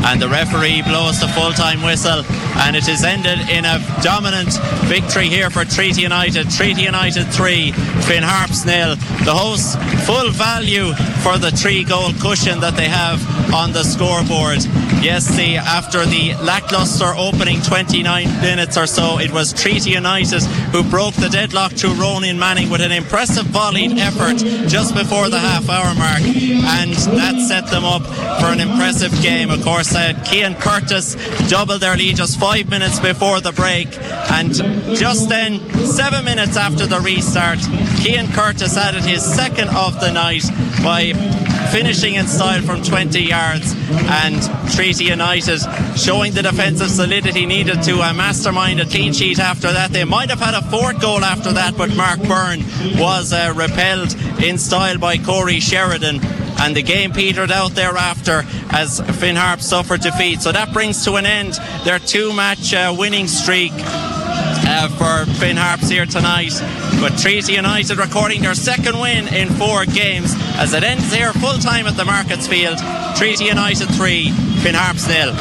and the referee blows the full-time whistle, and it is ended in a dominant victory here for Treaty United. Treaty United 3, Finn Harps 0. The hosts full value for the 3-goal cushion that they have on the scoreboard. Yes, after the lacklustre opening 29 minutes or so, it was Treaty United who broke the deadlock through Ronan Manning with an impressive volleyed effort just before the half-hour mark, and that set them up for an impressive game. Of course, Cian Curtis doubled their lead just 5 minutes before the break, and just then, 7 minutes after the restart, Cian Curtis added his second of the night by finishing in style from 20 yards, and Treaty United showing the defensive solidity needed to mastermind a clean sheet after that. They might have had a fourth goal after that, but Mark Byrne was repelled in style by Corey Sheridan, and the game petered out thereafter as Finn Harps suffered defeat. So that brings to an end their 2-match winning streak for Finn Harps here tonight, but Treaty United recording their second win in 4 games as it ends here full time at the Markets Field. Treaty United 3, Finn Harps 0.